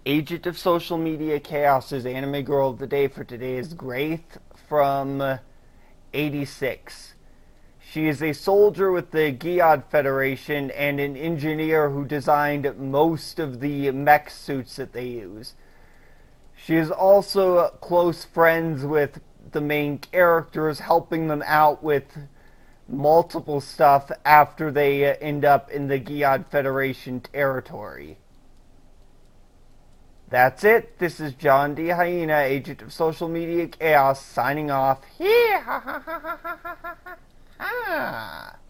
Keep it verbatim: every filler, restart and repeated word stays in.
Agent of Social Media Chaos's anime girl of the day for today is Graith from eighty-six. She is a soldier with the Giad Federation and an engineer who designed most of the mech suits that they use. She is also close friends with the main characters, helping them out with multiple stuff after they end up in the Giad Federation territory. That's it. This is John D. Hyena, Agent of Social Media Chaos, signing off. Here, ha ha ha ha ha ha ha.